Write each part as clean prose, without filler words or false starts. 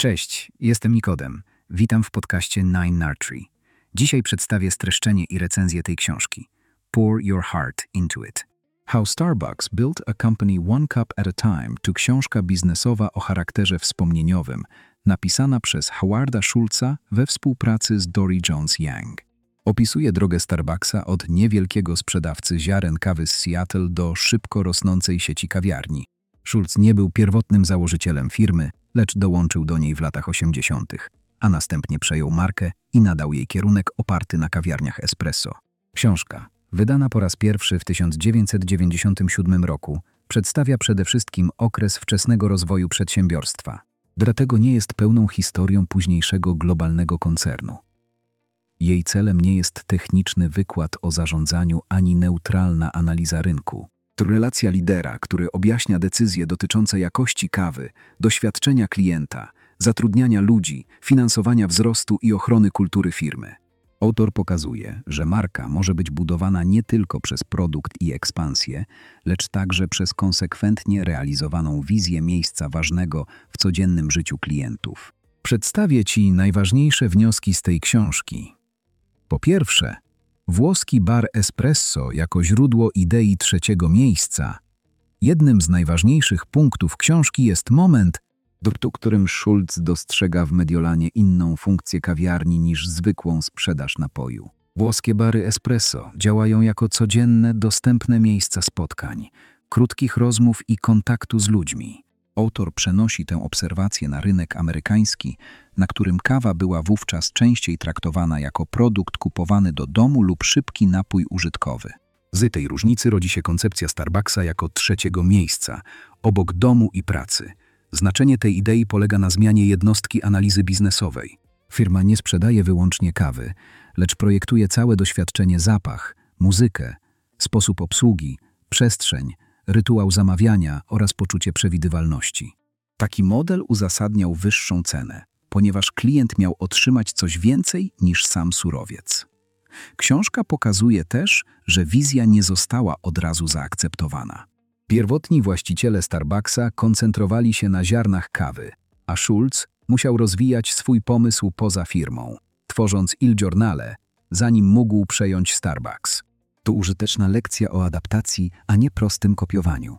Cześć, jestem Nikodem. Witam w podcaście Nine Nurtury. Dzisiaj przedstawię streszczenie i recenzję tej książki. Pour Your Heart Into It. How Starbucks Built a Company One Cup at a Time to książka biznesowa o charakterze wspomnieniowym, napisana przez Howarda Schultza we współpracy z Dory Jones-Young. Opisuje drogę Starbucksa od niewielkiego sprzedawcy ziaren kawy z Seattle do szybko rosnącej sieci kawiarni. Schultz nie był pierwotnym założycielem firmy, lecz dołączył do niej w latach 80., a następnie przejął markę i nadał jej kierunek oparty na kawiarniach espresso. Książka, wydana po raz pierwszy w 1997 roku, przedstawia przede wszystkim okres wczesnego rozwoju przedsiębiorstwa. Dlatego nie jest pełną historią późniejszego globalnego koncernu. Jej celem nie jest techniczny wykład o zarządzaniu ani neutralna analiza rynku. To relacja lidera, który objaśnia decyzje dotyczące jakości kawy, doświadczenia klienta, zatrudniania ludzi, finansowania wzrostu i ochrony kultury firmy. Autor pokazuje, że marka może być budowana nie tylko przez produkt i ekspansję, lecz także przez konsekwentnie realizowaną wizję miejsca ważnego w codziennym życiu klientów. Przedstawię Ci najważniejsze wnioski z tej książki. Po pierwsze, włoski bar espresso jako źródło idei trzeciego miejsca. Jednym z najważniejszych punktów książki jest moment, w którym Schultz dostrzega w Mediolanie inną funkcję kawiarni niż zwykłą sprzedaż napoju. Włoskie bary espresso działają jako codzienne, dostępne miejsca spotkań, krótkich rozmów i kontaktu z ludźmi. Autor przenosi tę obserwację na rynek amerykański, na którym kawa była wówczas częściej traktowana jako produkt kupowany do domu lub szybki napój użytkowy. Z tej różnicy rodzi się koncepcja Starbucksa jako trzeciego miejsca, obok domu i pracy. Znaczenie tej idei polega na zmianie jednostki analizy biznesowej. Firma nie sprzedaje wyłącznie kawy, lecz projektuje całe doświadczenie: zapach, muzykę, sposób obsługi, przestrzeń, rytuał zamawiania oraz poczucie przewidywalności. Taki model uzasadniał wyższą cenę, ponieważ klient miał otrzymać coś więcej niż sam surowiec. Książka pokazuje też, że wizja nie została od razu zaakceptowana. Pierwotni właściciele Starbucksa koncentrowali się na ziarnach kawy, a Schultz musiał rozwijać swój pomysł poza firmą, tworząc Il Giornale, zanim mógł przejąć Starbucks. To użyteczna lekcja o adaptacji, a nie prostym kopiowaniu.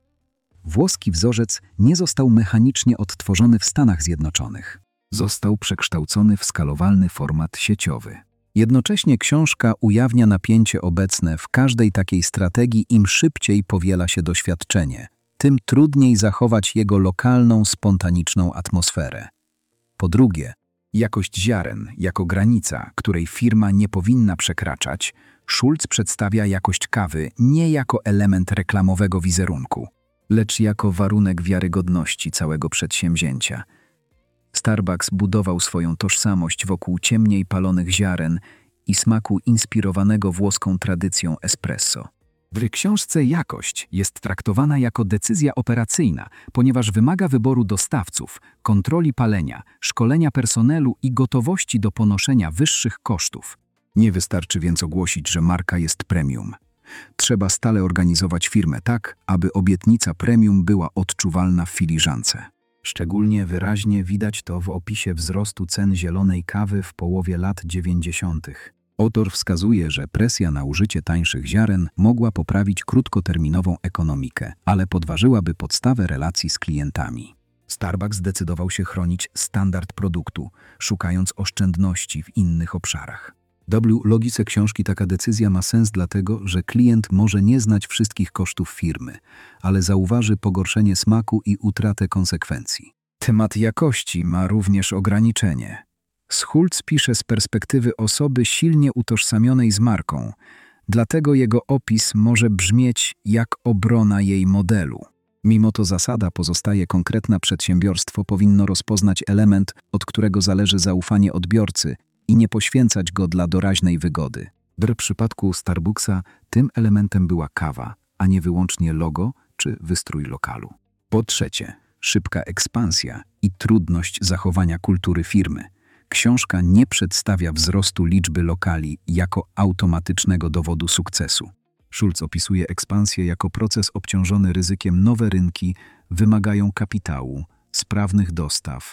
Włoski wzorzec nie został mechanicznie odtworzony w Stanach Zjednoczonych. Został przekształcony w skalowalny format sieciowy. Jednocześnie książka ujawnia napięcie obecne w każdej takiej strategii. Im szybciej powiela się doświadczenie, tym trudniej zachować jego lokalną, spontaniczną atmosferę. Po drugie, jakość ziaren jako granica, której firma nie powinna przekraczać. Schultz przedstawia jakość kawy nie jako element reklamowego wizerunku, lecz jako warunek wiarygodności całego przedsięwzięcia. Starbucks budował swoją tożsamość wokół ciemniej palonych ziaren i smaku inspirowanego włoską tradycją espresso. W książce jakość jest traktowana jako decyzja operacyjna, ponieważ wymaga wyboru dostawców, kontroli palenia, szkolenia personelu i gotowości do ponoszenia wyższych kosztów. Nie wystarczy więc ogłosić, że marka jest premium. Trzeba stale organizować firmę tak, aby obietnica premium była odczuwalna w filiżance. Szczególnie wyraźnie widać to w opisie wzrostu cen zielonej kawy w połowie lat 90. Autor wskazuje, że presja na użycie tańszych ziaren mogła poprawić krótkoterminową ekonomikę, ale podważyłaby podstawę relacji z klientami. Starbucks zdecydował się chronić standard produktu, szukając oszczędności w innych obszarach. W logice książki taka decyzja ma sens dlatego, że klient może nie znać wszystkich kosztów firmy, ale zauważy pogorszenie smaku i utratę konsekwencji. Temat jakości ma również ograniczenie. Schultz pisze z perspektywy osoby silnie utożsamionej z marką, dlatego jego opis może brzmieć jak obrona jej modelu. Mimo to zasada pozostaje konkretna: przedsiębiorstwo powinno rozpoznać element, od którego zależy zaufanie odbiorcy, i nie poświęcać go dla doraźnej wygody. W przypadku Starbucksa tym elementem była kawa, a nie wyłącznie logo czy wystrój lokalu. Po trzecie, szybka ekspansja i trudność zachowania kultury firmy. Książka nie przedstawia wzrostu liczby lokali jako automatycznego dowodu sukcesu. Schultz opisuje ekspansję jako proces obciążony ryzykiem. Nowe rynki wymagają kapitału, sprawnych dostaw,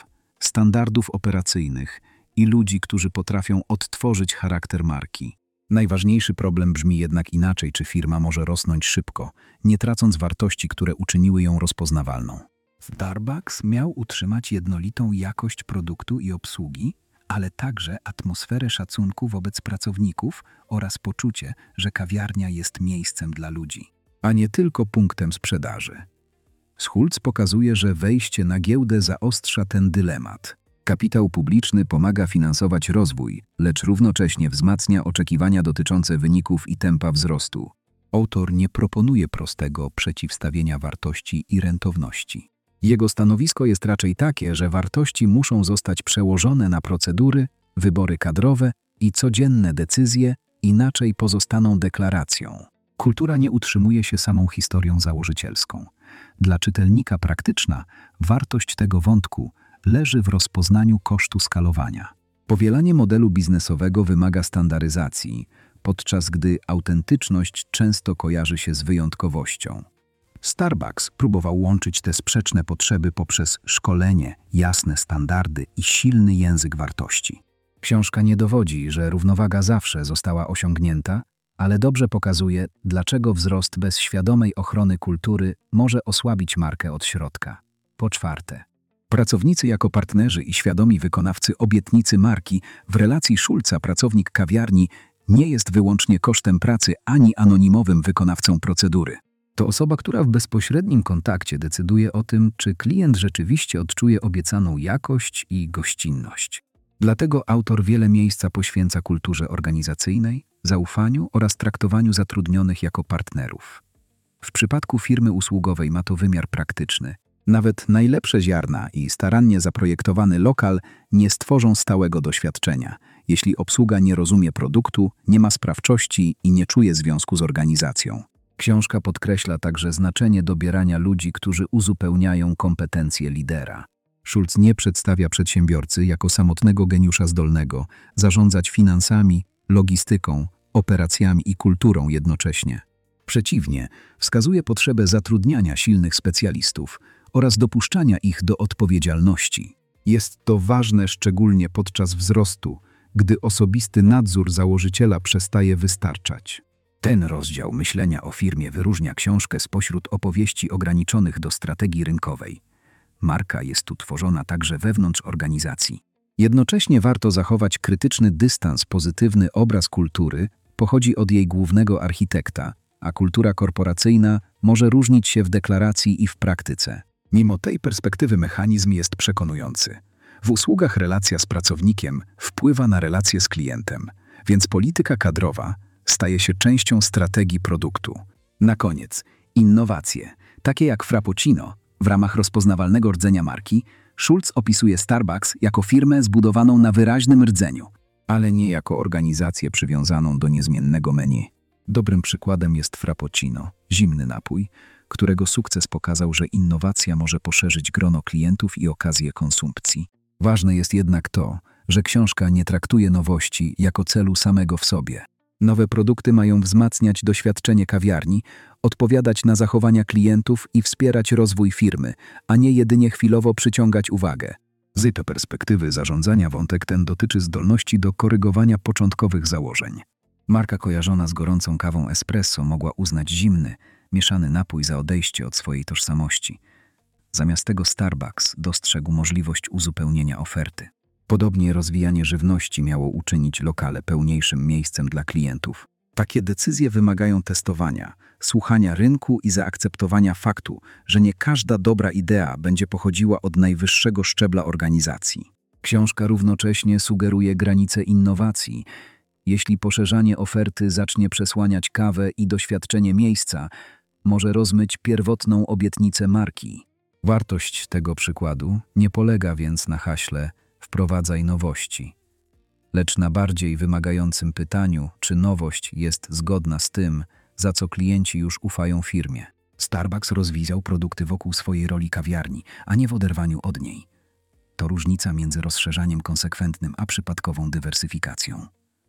standardów operacyjnych i ludzi, którzy potrafią odtworzyć charakter marki. Najważniejszy problem brzmi jednak inaczej, czy firma może rosnąć szybko, nie tracąc wartości, które uczyniły ją rozpoznawalną. Starbucks miał utrzymać jednolitą jakość produktu i obsługi, ale także atmosferę szacunku wobec pracowników oraz poczucie, że kawiarnia jest miejscem dla ludzi, a nie tylko punktem sprzedaży. Schulz pokazuje, że wejście na giełdę zaostrza ten dylemat. Kapitał publiczny pomaga finansować rozwój, lecz równocześnie wzmacnia oczekiwania dotyczące wyników i tempa wzrostu. Autor nie proponuje prostego przeciwstawienia wartości i rentowności. Jego stanowisko jest raczej takie, że wartości muszą zostać przełożone na procedury, wybory kadrowe i codzienne decyzje, inaczej pozostaną deklaracją. Kultura nie utrzymuje się samą historią założycielską. Dla czytelnika praktyczna wartość tego wątku leży w rozpoznaniu kosztu skalowania. Powielanie modelu biznesowego wymaga standaryzacji, podczas gdy autentyczność często kojarzy się z wyjątkowością. Starbucks próbował łączyć te sprzeczne potrzeby poprzez szkolenie, jasne standardy i silny język wartości. Książka nie dowodzi, że równowaga zawsze została osiągnięta, ale dobrze pokazuje, dlaczego wzrost bez świadomej ochrony kultury może osłabić markę od środka. Po czwarte, pracownicy jako partnerzy i świadomi wykonawcy obietnicy marki w relacji Schulza pracownik kawiarni nie jest wyłącznie kosztem pracy ani anonimowym wykonawcą procedury. To osoba, która w bezpośrednim kontakcie decyduje o tym, czy klient rzeczywiście odczuje obiecaną jakość i gościnność. Dlatego autor wiele miejsca poświęca kulturze organizacyjnej, zaufaniu oraz traktowaniu zatrudnionych jako partnerów. W przypadku firmy usługowej ma to wymiar praktyczny. Nawet najlepsze ziarna i starannie zaprojektowany lokal nie stworzą stałego doświadczenia, jeśli obsługa nie rozumie produktu, nie ma sprawczości i nie czuje związku z organizacją. Książka podkreśla także znaczenie dobierania ludzi, którzy uzupełniają kompetencje lidera. Schulz nie przedstawia przedsiębiorcy jako samotnego geniusza zdolnego zarządzać finansami, logistyką, operacjami i kulturą jednocześnie. Przeciwnie, wskazuje potrzebę zatrudniania silnych specjalistów oraz dopuszczania ich do odpowiedzialności. Jest to ważne szczególnie podczas wzrostu, gdy osobisty nadzór założyciela przestaje wystarczać. Ten rozdział myślenia o firmie wyróżnia książkę spośród opowieści ograniczonych do strategii rynkowej. Marka jest tu tworzona także wewnątrz organizacji. Jednocześnie warto zachować krytyczny dystans. Pozytywny obraz kultury pochodzi od jej głównego architekta, a kultura korporacyjna może różnić się w deklaracji i w praktyce. Mimo tej perspektywy mechanizm jest przekonujący. W usługach relacja z pracownikiem wpływa na relacje z klientem, więc polityka kadrowa staje się częścią strategii produktu. Na koniec, innowacje, takie jak Frappuccino, w ramach rozpoznawalnego rdzenia marki, Schulz opisuje Starbucks jako firmę zbudowaną na wyraźnym rdzeniu, ale nie jako organizację przywiązaną do niezmiennego menu. Dobrym przykładem jest Frappuccino, zimny napój, którego sukces pokazał, że innowacja może poszerzyć grono klientów i okazję konsumpcji. Ważne jest jednak to, że książka nie traktuje nowości jako celu samego w sobie. Nowe produkty mają wzmacniać doświadczenie kawiarni, odpowiadać na zachowania klientów i wspierać rozwój firmy, a nie jedynie chwilowo przyciągać uwagę. Z tej perspektywy zarządzania wątek ten dotyczy zdolności do korygowania początkowych założeń. Marka kojarzona z gorącą kawą espresso mogła uznać zimny, mieszany napój za odejście od swojej tożsamości. Zamiast tego Starbucks dostrzegł możliwość uzupełnienia oferty. Podobnie rozwijanie żywności miało uczynić lokale pełniejszym miejscem dla klientów. Takie decyzje wymagają testowania, słuchania rynku i zaakceptowania faktu, że nie każda dobra idea będzie pochodziła od najwyższego szczebla organizacji. Książka równocześnie sugeruje granice innowacji. Jeśli poszerzanie oferty zacznie przesłaniać kawę i doświadczenie miejsca, może rozmyć pierwotną obietnicę marki. Wartość tego przykładu nie polega więc na haśle „wprowadzaj nowości”, lecz na bardziej wymagającym pytaniu, czy nowość jest zgodna z tym, za co klienci już ufają firmie. Starbucks rozwijał produkty wokół swojej roli kawiarni, a nie w oderwaniu od niej. To różnica między rozszerzaniem konsekwentnym a przypadkową dywersyfikacją.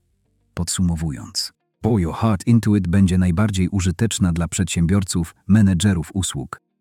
Podsumowując, Pour Your Heart Into It będzie najbardziej użyteczna dla przedsiębiorców, menedżerów usług,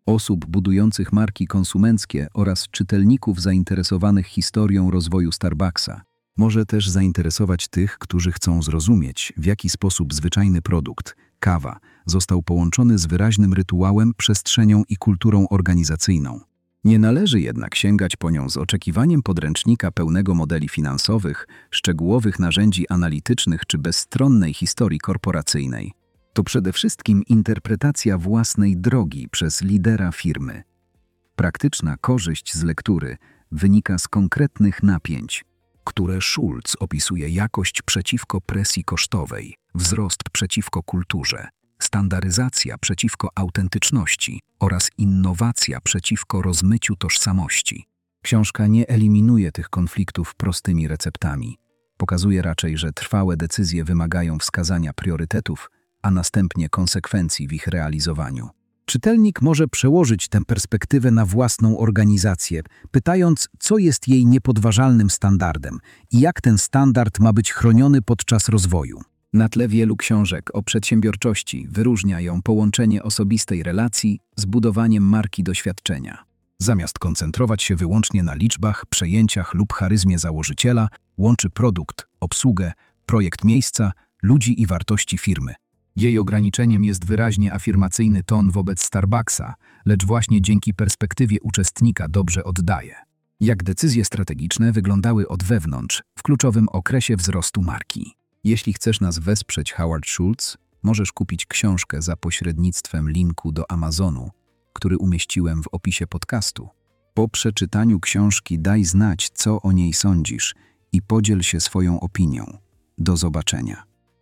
osób budujących marki konsumenckie oraz czytelników zainteresowanych historią rozwoju Starbucksa. Może też zainteresować tych, którzy chcą zrozumieć, w jaki sposób zwyczajny produkt, kawa, został połączony z wyraźnym rytuałem, przestrzenią i kulturą organizacyjną. Nie należy jednak sięgać po nią z oczekiwaniem podręcznika pełnego modeli finansowych, szczegółowych narzędzi analitycznych czy bezstronnej historii korporacyjnej. To przede wszystkim interpretacja własnej drogi przez lidera firmy. Praktyczna korzyść z lektury wynika z konkretnych napięć, które Schultz opisuje: jakość przeciwko presji kosztowej, wzrost przeciwko kulturze, standaryzacja przeciwko autentyczności oraz innowacja przeciwko rozmyciu tożsamości. Książka nie eliminuje tych konfliktów prostymi receptami. Pokazuje raczej, że trwałe decyzje wymagają wskazania priorytetów, a następnie konsekwencji w ich realizowaniu. Czytelnik może przełożyć tę perspektywę na własną organizację, pytając, co jest jej niepodważalnym standardem i jak ten standard ma być chroniony podczas rozwoju. Na tle wielu książek o przedsiębiorczości wyróżnia ją połączenie osobistej relacji z budowaniem marki doświadczenia. Zamiast koncentrować się wyłącznie na liczbach, przejęciach lub charyzmie założyciela, łączy produkt, obsługę, projekt miejsca, ludzi i wartości firmy. Jej ograniczeniem jest wyraźnie afirmacyjny ton wobec Starbucksa, lecz właśnie dzięki perspektywie uczestnika dobrze oddaje, jak decyzje strategiczne wyglądały od wewnątrz w kluczowym okresie wzrostu marki. Jeśli chcesz nas wesprzeć, Howard Schultz, możesz kupić książkę za pośrednictwem linku do Amazonu, który umieściłem w opisie podcastu. Po przeczytaniu książki daj znać, co o niej sądzisz i podziel się swoją opinią. Do zobaczenia.